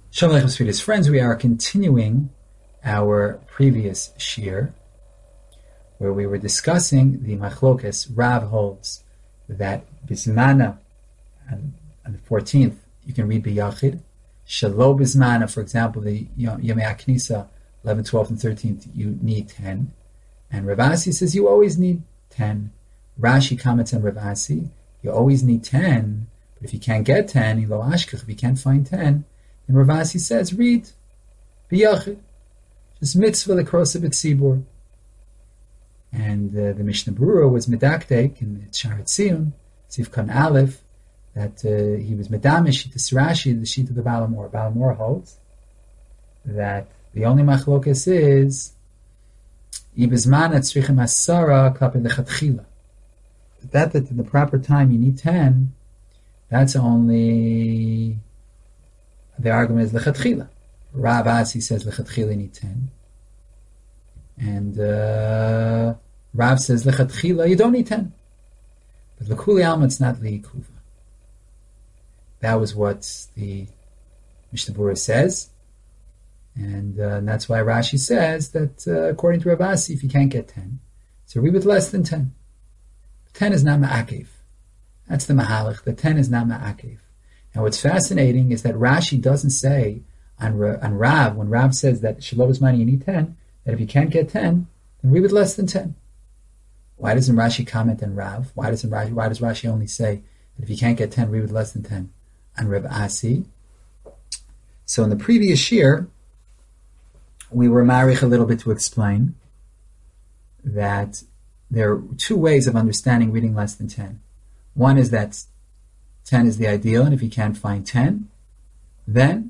Shalom Aleichem, sweetest friends. We are continuing our previous shir, where we were discussing the machlokes. Rav holds that bismana, on the 14th, you can read biyachid. Shalo bismana, for example, the Yomei HaKnisa, 11th, 12th, and 13th, you need 10. And Rav Asi says you always need 10. Rashi comments on Rav Asi, you always need 10, but if you can't get 10, ilo ashkach, if you can't find 10, and Rav Asi says, read biyachid, just mitzvah l'krosa b'tzibur. And the Mishnah Berurah was medaktek in Sharet Zion, Sivkan Aleph, that he was medamish to Rashi, the sheet of the Balamor. Balamor holds that the only machlokas is ibizmana tzrichem asara kape lechatchila. That in the proper time you need 10, that's only... The argument is lechatchila. Rav Asi says lechatchila you need 10. And Rav says lechatchila you don't need 10. But l'kuli alma it's not li'ikuva. That was what the Mishnah Berurah says. And that's why Rashi says that according to Rav Asi, if you can't get 10, so read with less than 10. 10 is not ma'akev. That's the mahalach. The 10 is not ma'akev. Now, what's fascinating is that Rashi doesn't say on Rav, when Rav says that Shalom is money, you need 10, that if you can't get 10, then read with less than 10. Why doesn't Rashi comment on Rav? Why does Rashi only say that if you can't get 10, read with less than 10 on Rav Asi? So in the previous year, we were marich a little bit to explain that there are two ways of understanding reading less than 10. One is that 10 is the ideal, and if you can't find 10, then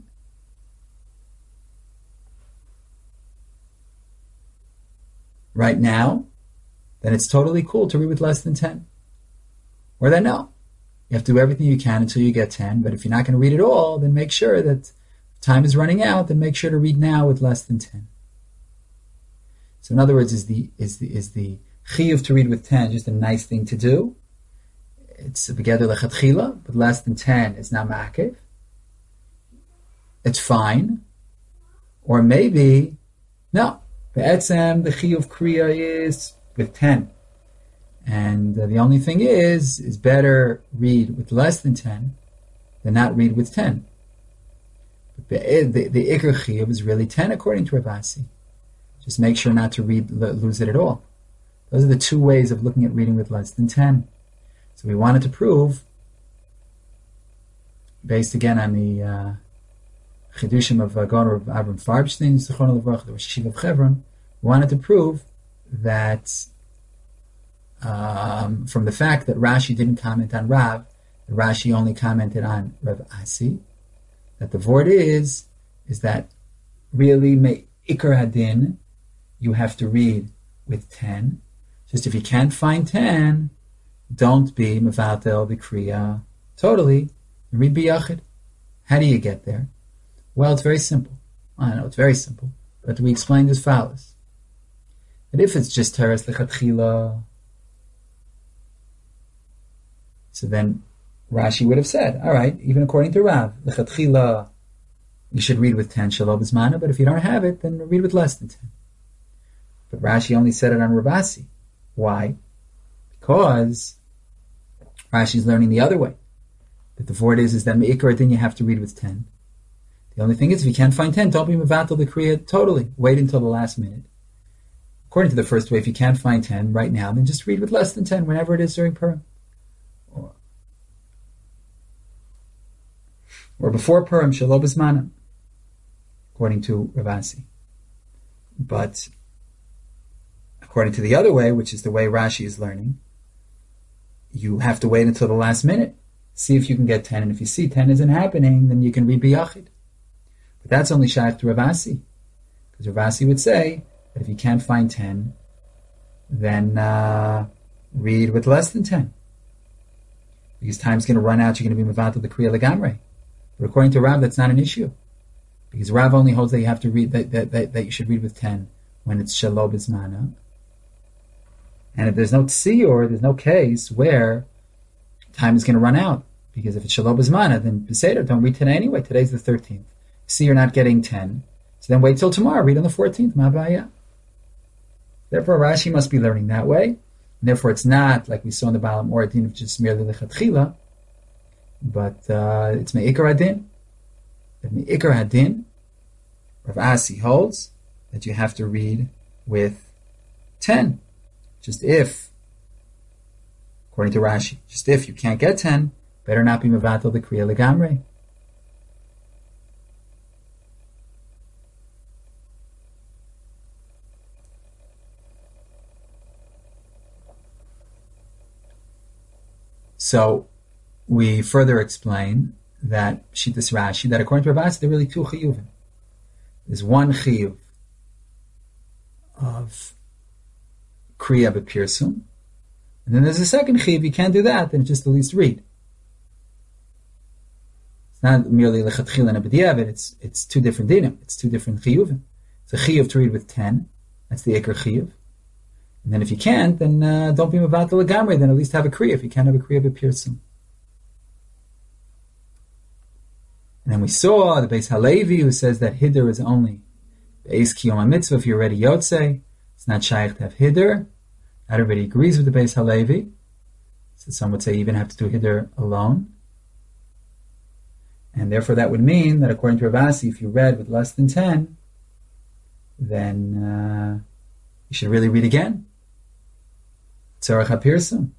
right now, then it's totally cool to read with less than 10. Or then no. You have to do everything you can until you get 10, but if you're not going to read it all, then make sure that if time is running out, then make sure to read now with less than 10. So in other words, is the chiyuv to read with 10 just a nice thing to do? It's together lechatchila, but less than 10 is not ma'akev. It's fine. Or maybe, no. Be'etzem, the chiyuv kriya is with 10. And the only thing is better read with less than 10 than not read with 10. But the ikar chiyuv is really 10 according to Rav Asi. Just make sure not to lose it at all. Those are the two ways of looking at reading with less than 10. So we wanted to prove, based again on the Chidushim of Gaon of Avram Farbstein, Zichron Levrach, the Rosh Yeshiva of Hebron, we wanted to prove that from the fact that Rashi didn't comment on Rav, Rashi only commented on Rav Asi, that the word is that really Ikar Hadin, you have to read with 10. Just if you can't find 10, don't be mevatel b'kriya totally. Read biyachid. How do you get there? Well, it's very simple. I know it's very simple, but we explained as follows: that if it's just teres lechatchila, so then Rashi would have said, all right, even according to Rav, lechatchila, you should read with 10 shalom bismana, but if you don't have it, then read with less than 10. But Rashi only said it on Rav Asi. Why? Because Rashi is learning the other way. That the word is that me'ikar din you have to read with 10. The only thing is, if you can't find 10, don't be mevatel the kriya totally. Wait until the last minute. According to the first way, if you can't find 10 right now, then just read with less than 10 whenever it is during Purim. Or before Purim, shalom bismana, according to Rav Asi. But according to the other way, which is the way Rashi is learning, you have to wait until the last minute. See if you can get 10, and if you see 10 isn't happening, then you can read biyachid. But that's only shaykh to Rav Asi. Because Rav Asi would say that if you can't find 10, then read with less than 10. Because time's going to run out, you're going to be mevatel the kriya legamrei. But according to Rav, that's not an issue. Because Rav only holds that you have to read, that you should read with 10 when it's shalom bismana. And if there's no tsi, or there's no case where time is going to run out, because if it's shalom bismana, then beseder, don't read today anyway. Today's the 13th. see you're not getting 10. So then wait till tomorrow, read on the 14th, ma ba'aya. Therefore, Rashi must be learning that way. And therefore, it's not like we saw in the Baal HaMaor Adin of just merely lechatchila, but it's me'ikar adin. That me'ikar adin, Rav Asi holds that you have to read with 10. Just if, according to Rashi, just if you can't get 10, better not be mevatel the kriya legamrei. So we further explain that Shitas Rashi, that according to Rav Asi, there are really two chiyuvim. There's one chiyuv of kriya b'pirsum, and then there's a second chiyuv. You can't do that, then just at least read. It's not merely lechatchila and b'diavad. It's two different dinim. It's two different chiyuvim. It's a chiyuv to read with 10. That's the ikar chiyuv. And then if you can't, then don't be mevatel legamrei. Then at least have a kriya if you can't have a kriya b'pirsum. And then we saw the Beis Halevi who says that Hiddur is only Beis Kiyom HaMitzvah if you're already Yotzei. It's not shaykh to have Hiddur. Not everybody agrees with the Beis Halevi. So some would say you even have to do Hiddur alone. And therefore that would mean that according to Rav Asi, if you read with less than 10, then you should really read again. Tzarech HaPirsum.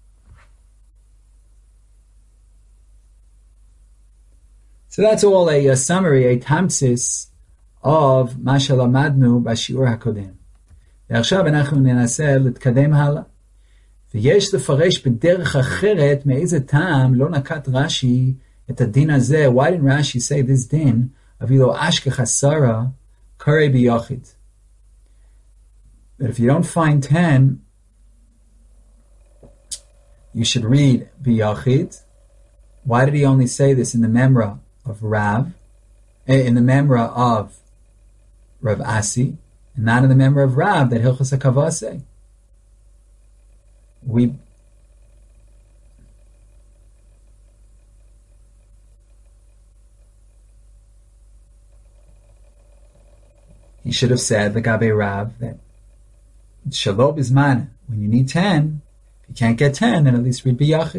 So that's all a summary, a tamtzis of Masha Lamadnu Bashiur HaKodem. ועכשיו אנחנו ננסה להתקדם הלאה. ויש לפרש בדרך אחרת מאיזה טעם לא נקט רש"י את הדין הזה. Why didn't Rashi say this din? אבילו אשכה חסרה קרא ביחיד. But if you don't find 10, you should read biyachid. Why did he only say this in the memra of Rav, in the memra of Rav Asi, and not in the memra of Rav that Hilchos HaKavaseh? He should have said the Gabe Rav that Shalob is man. When you need 10, if you can't get 10, then at least read biyachid.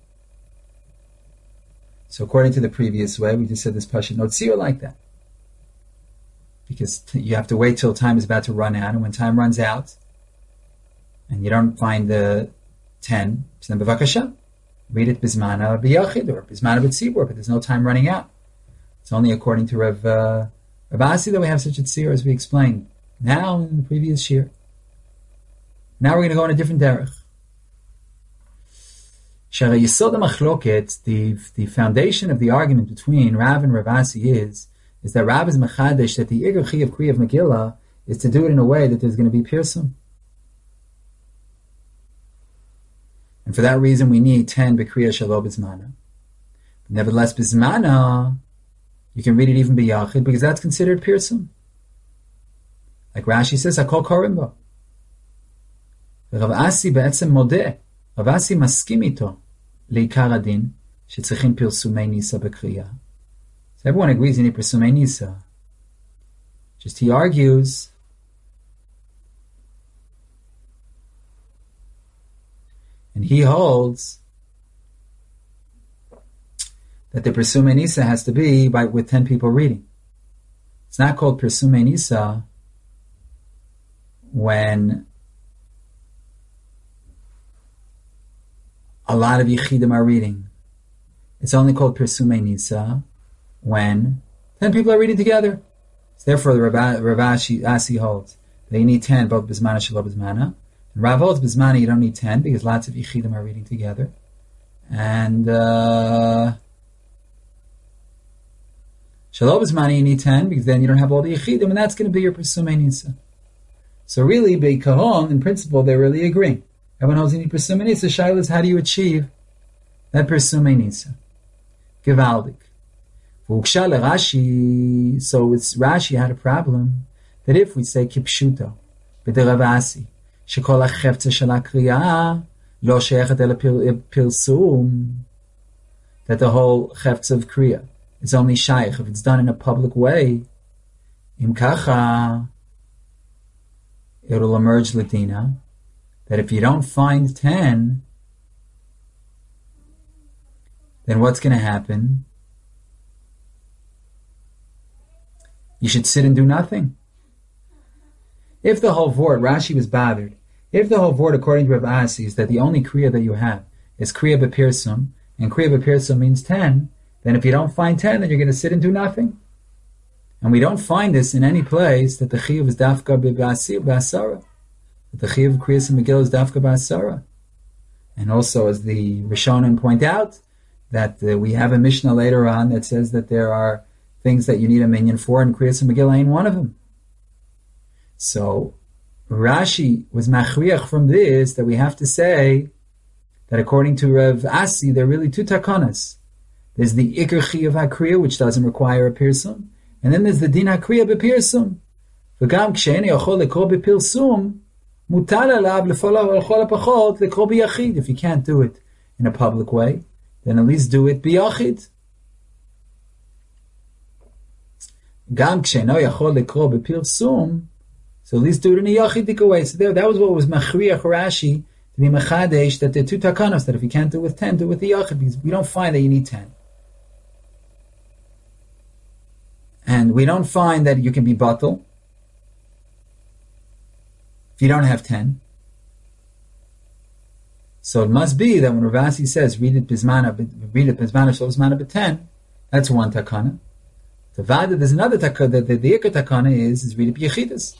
So according to the previous way, we just said this Pasha no tzir like that. Because you have to wait till time is about to run out, and when time runs out, and you don't find the 10, so then b'vakasha, read it bismana b'yachid, or bismana b'tzibur, but there's no time running out. It's only according to Rav Asi that we have such a tzir as we explained now in the previous year. Now we're going to go on a different derech. Shara Yisod HaMachloket, the foundation of the argument between Rav and Rav Asi is that Rav is mechadesh that the Iker Chi of Kriya of Megillah is to do it in a way that there's going to be pirsum. And for that reason we need 10 B'Kriya Shalo B'Zmana. Nevertheless, B'Zmana, you can read it even B'Yachid because that's considered pirsum. Like Rashi says, Hakol Korimba. Rav Asi בעצם מודה, רב אסי מסכים איתו לעיקר הדין שצריכים פרסומי ניסה בקריאה. So everyone agrees you need פרסומי ניסה. Just he argues and he holds that the pursume nisa has to be with 10 people reading. It's not called pursume nisa when a lot of yichidim are reading. It's only called pursume nisa when 10 people are reading together. So therefore, the Rav Asi holds that you need 10, both bismana shelo bismana. And Rav holds bismana you don't need 10 because lots of yichidim are reading together. And shelo bismana you need 10 because then you don't have all the yichidim, and that's going to be your pursume nisa. So really, Beikahon, in principle, they're really agreeing. Everyone holds you need pursume nisa. Shaila is how do you achieve that pursume nisa? Givaldik. Rashi, so it's Rashi had a problem that if we say kipshuto b'deravasi shekol hachefza shel hakriya lo sheichet el pirsum, that the whole chefza of kriya it's only shaykh. If it's done in a public way, im kacha, it'll emerge ladina, that if you don't find 10, then what's going to happen? You should sit and do nothing. If the whole vort, Rashi was bothered, if the whole vort, according to Rav Asi, is that the only kriya that you have is kriya bepirsum, and kriya bepirsum means 10, then if you don't find 10, then you're going to sit and do nothing. And we don't find this in any place that the chiyuv is dafka b'asara. That the chiyuv of kriyas and Megillah is dafka b'asara. And also, as the Rishonim point out, that we have a Mishnah later on that says that there are things that you need a minyan for, and kriyas and Megillah ain't one of them. So Rashi was machriach from this that we have to say that according to Rav Asi, there are really two takanas. There's the ikar chiyuv hakriya, which doesn't require a pirsum, and then there's the din hakriya bepirsum. V'gam k'she'eni yochol lekro bepirsum, mutal alav l'chol hapachot lekro biyachid. If you can't do it in a public way, then at least do it biyachid. Gam k'she'eno yochol lekro bepirsum, so at least do it in a yachidik way. So there, that was what was machriach Rashi to be mechadesh, that there are two takanos, that if you can't do it with 10, do it with the yachid, because we don't find that you need 10. And we don't find that you can be batal if you don't have 10. So it must be that when Ravasi says, read it bizmana shlo but 10, that's one takana. The vada, there's another takana, the ikar takana is read it b'yechidas.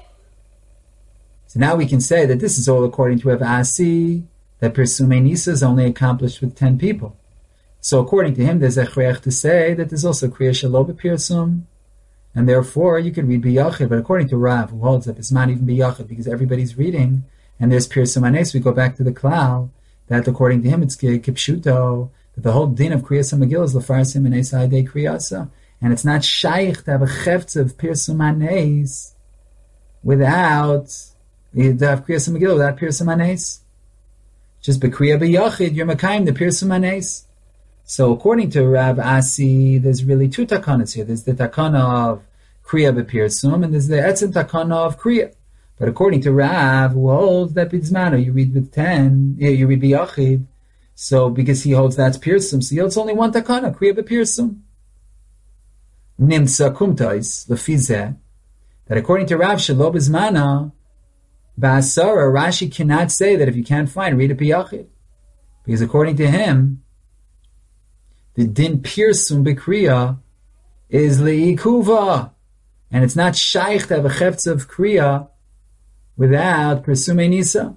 So now we can say that this is all according to Rav Asi, that Pirsumei Nisa is only accomplished with 10 people. So according to him, there's a chreach to say that there's also Kriya Shelo B'Pirsum, and therefore you can read B'Yachid. But according to Rav, who holds that it's not even B'Yachid because everybody's reading, and there's Pirsum Anes, we go back to the Klal, that according to him it's Kipshuto, that the whole din of Kriyas HaMegillah is L'farsim Anes Ha'adei Kriyasa, and it's not shaykh to have a cheftz of Pirsum Anes without you have Kriyas HaMegillah without Pirsum Anes. Just B'Kriya B'Yachid, you're Makayim the Pirsum Anes. So according to Rav Asi, there's really two takanas here. There's the takana of Kriya B'Pirsum, and there's the etzem takana of Kriya. But according to Rav, who holds that B'Zmano, you read with 10, you read B'Yachid. So because he holds that's Pirsum, so he holds only one takana, Kriya B'Pirsum. Nimtza kumtais, lefizeh, that according to Rav, Shelo B'Zmana, Ba'asara, Rashi cannot say that if you can't find, read it b'yachid. Because according to him, the din pirsum b'kriya is le'ikuva. And it's not shaykh to have a cheftz of kriya without pirsumei nisa.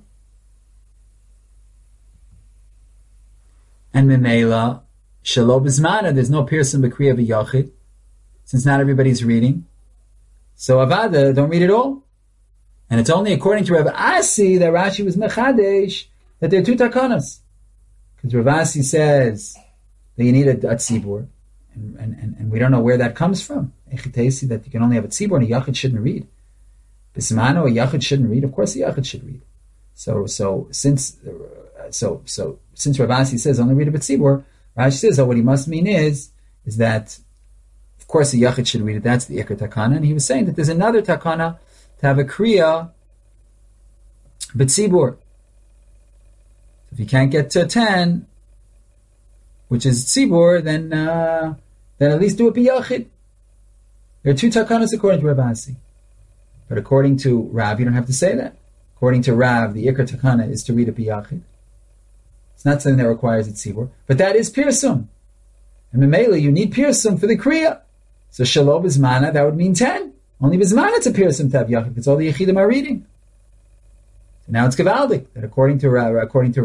And memela, shelo b'zmana, there's no pirsum b'kriya b'yachid, since not everybody's reading. So avada, don't read it all. And it's only according to Rav Asi that Rashi was mechadesh that there are two takanas. Because Rav Asi says that you need a tzibur, and we don't know where that comes from. Echitesi, that you can only have a tzibur and a yachid shouldn't read. Bismano, a yachid shouldn't read. Of course, a yachid should read. So since Rav Asi says only read a tzibur, Rashi says that what he must mean is that of course a yachid should read it. That's the ikar takana, and he was saying that there's another takana to have a kriya b'tzibur. If you can't get to 10, which is tzibur, then at least do it b'yachid. There are two takanas according to Rav Asi. But according to Rav, you don't have to say that. According to Rav, the ikar takana is to read it b'yachid. It's not something that requires a tzibur. But that is pirsum. And memela, you need pirsum for the kriya. So shelo b'zmana, that would mean 10. Only b'zmana it's a pirsum to have yachid, because all the yechidim are reading. So now it's gavaldik, that according to Rav,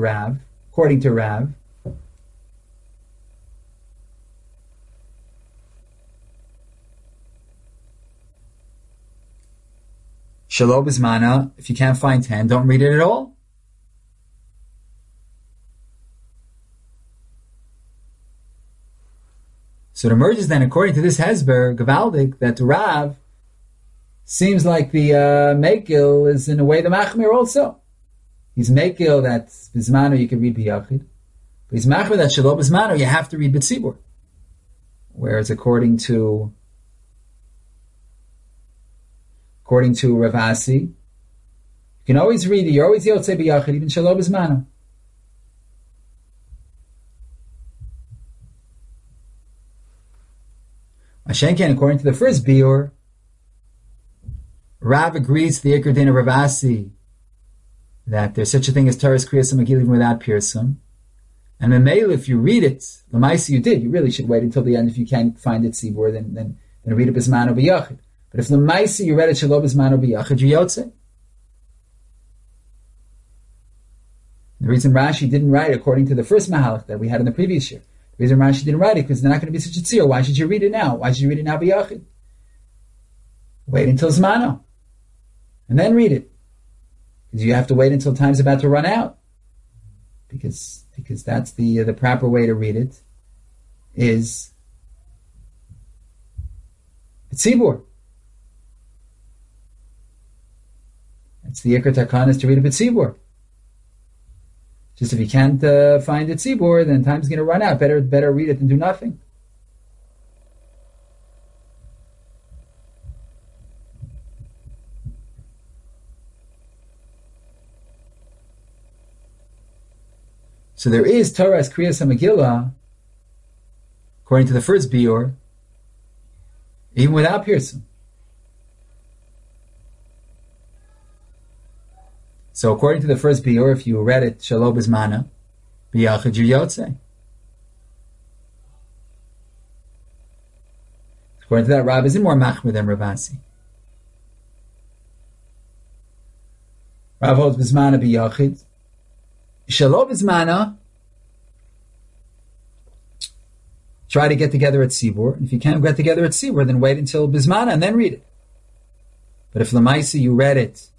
shelo b'zmana, if you can't find 10, don't read it at all. So it emerges then, according to this Hezber, gavaldik, that Rav seems like the Mekil is in a way the Machmir also. He's Mekil that Bizmano you can read B'Yachid. But he's Machmir that Shelo Bizmano you have to read B'Tzibur. whereas according to Ravasi, you can always read it. You're always Yotzei B'Yachid, even Shelo B'Zmano. Mashenken, according to the first Biur, Rav agrees to the Iker Din of Ravasi that there's such a thing as Taras Kriyas HaMegillah even without Pirsum. And Memele, if you read it, Lamaisi you did, you really should wait until the end. If you can't find it Tzibur, then read it B'Zmano B'Yachid. But if Lamaisi you read it Shelo B'Zmano B'Yachid, you're Yotzei. The reason Rashi didn't write according to the first Mahalach that we had in the previous year, the reason Rashi didn't write it because they're not going to be such a tzir. Why should you read it now? Why should you read it now B'Yachid? Wait until Zmano. And then read it. Because you have to wait until time's about to run out. Because that's the proper way to read it is B'tzibur. That's the Iker Takan, is to read it B'tzibur. Just if you can't find it Tzibur, then time's going to run out. Better read it than do nothing. So there is Torah as Kriyas HaMegillah, according to the first Biur, even without Pirsum. So according to the first Biur, if you read it Shelo B'Zmana, B'Yachid you're Yotzei. According to that, Rav isn't more machmir than Ravasi. Rav holds B'Zmana B'Yachid. Shelo B'Zmana, try to get together at Tzibur. And if you can't get together at Tzibur, then wait until B'Zmana and then read it. But if Lamaisi you read it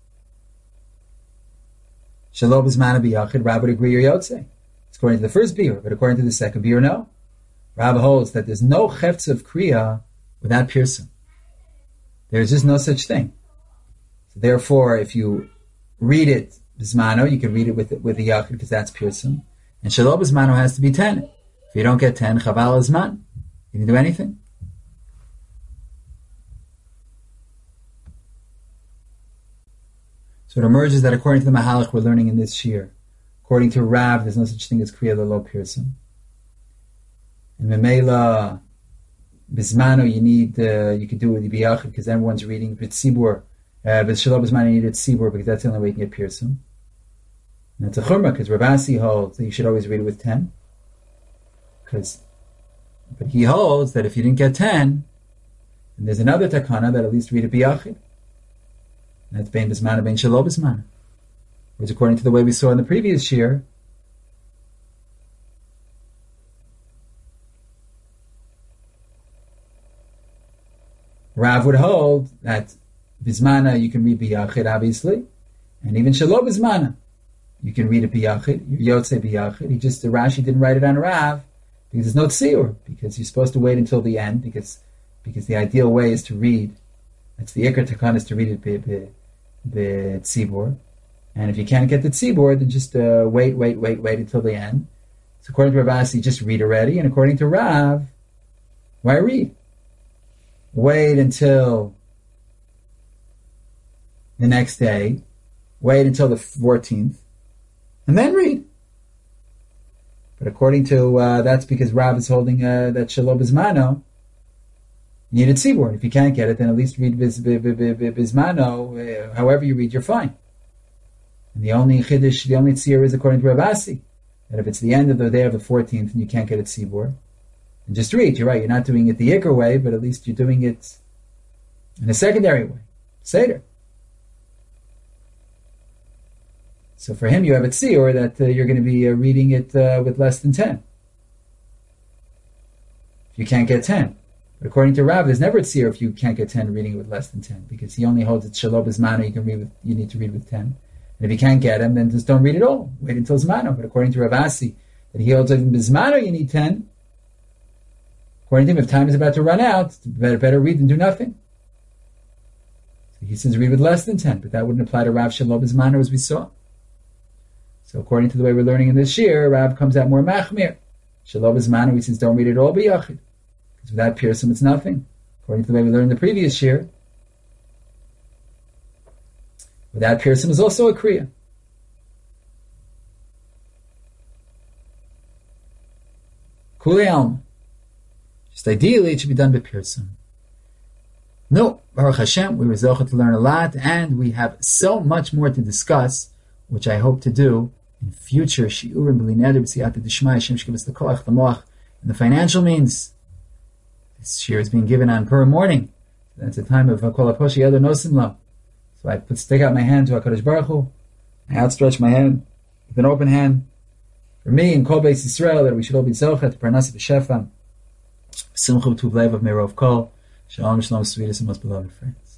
Shelo B'Zmana B'Yachid, Rav would agree you're Yotzei. It's according to the first Biur, but according to the second Biur, no. Rav holds that there's no Chefetz of Kriya without Pirsum. There's just no such thing. So therefore, if you read it B'Zmano, you can read it with the Yachid because that's Pirsum. And Shelo B'Zmano has to be 10. If you don't get 10, Chaval Zman. You can do anything. So it emerges that according to the Mahalach we're learning in this Shir, according to Rav, there's no such thing as Kriya Lelo Pirsum. And Memela, B'Zmano, you could do it with B'Yachid because everyone's reading B'Tzibur. But Shelo B'Zmano, you need it Tzibur because that's the only way you can get Pirsum. And that's a Chumrah because Ravasi holds that you should always read it with 10. But he holds that if you didn't get 10, then there's another Takana that at least read it B'Yachid. And that's Bein B'Zmana, Bein Shelo B'Zmana. Whereas according to the way we saw in the previous year, Rav would hold that B'Zmana you can read B'Yachid, obviously, and even Shelo B'Zmana you can read it B'Yachid, you're Yotzei B'Yachid. The Rashi didn't write it on Rav because there's no Tziyur, because you're supposed to wait until the end, because the ideal way is to read. That's the Iker Takan, is to read it the Tzibur. And if you can't get the Tzibur, then just wait until the end. So according to Ravasi, just read already. And according to Rav, why read? Wait until the next day. Wait until the 14th. And then read. But according to, that's because Rav is holding that Shelo B'Zmano, you need a tzibur. If you can't get it, then at least read B'Zmano. However you read, you're fine. And the only chiddush, the only tzir is according to Ravasi, that if it's the end of the day of the 14th and you can't get a tzibur, then just read. You're right, you're not doing it the Iker way, but at least you're doing it in a secondary way. Seder. So for him, you have a tzir that you're going to be reading it with less than 10. If you can't get 10. But according to Rav, there's never a tzir if you can't get 10 reading it with less than 10, because he only holds it Shelo B'Zmano, you need to read with 10. And if you can't get him, then just don't read at all. Wait until Zmano. But according to Ravasi, that he holds even B'Zmano, you need 10. According to him, if time is about to run out, better read than do nothing. So he says read with less than 10, but that wouldn't apply to Rav Shelo B'Zmano as we saw. So according to the way we're learning in this year, Rav comes out more machmir. Shelo B'Zmano, he says don't read it all B'Yachid. Because without Pirsum, it's nothing. According to the way we learned in the previous year, without Pirsum is also a Kriya. Kuli Alma. Just ideally, it should be done by Pirsum. No, Baruch Hashem, we were zocheh to learn a lot, and we have so much more to discuss, which I hope to do in future shiurim b'li neder b'siyata d'shmai. Hashem should give us the koach, the moach, and the financial means. This shiur is being given on Purim morning. That's a time of kol haposhi yado nosim lo. So I stick out my hand to HaKadosh Baruch Hu. I outstretch my hand with an open hand for me and Kol Beis Yisrael, that we should all be zocheh to parnasa b'shefa. Simcha b'tuv lev of Merov Kol. Shalom, shalom, sweetest and most beloved friends.